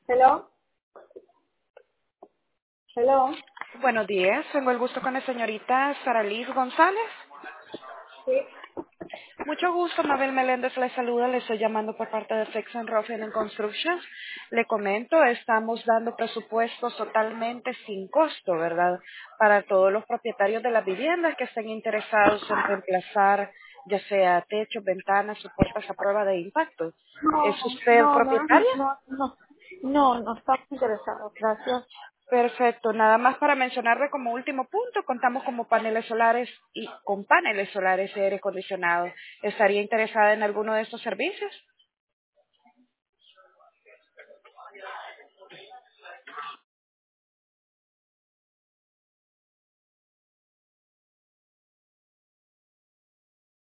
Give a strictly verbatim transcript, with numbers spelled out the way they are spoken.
Hello, hello. Buenos días, tengo el gusto con la señorita Sara Liz González. Sí. Mucho gusto, Mabel Meléndez le saluda, le estoy llamando por parte de Fix and Roofing and Construction. Le comento, estamos dando presupuestos totalmente sin costo, ¿verdad? Para todos los propietarios de las viviendas que estén interesados en reemplazar ya sea techos, ventanas o puertas a prueba de impacto. ¿Es No, usted no, no, propietaria? no, no, no, no estamos interesados, gracias. Perfecto. Nada más para mencionarle como último punto, contamos como paneles solares y con paneles solares y aire acondicionado. ¿Estaría interesada en alguno de estos servicios?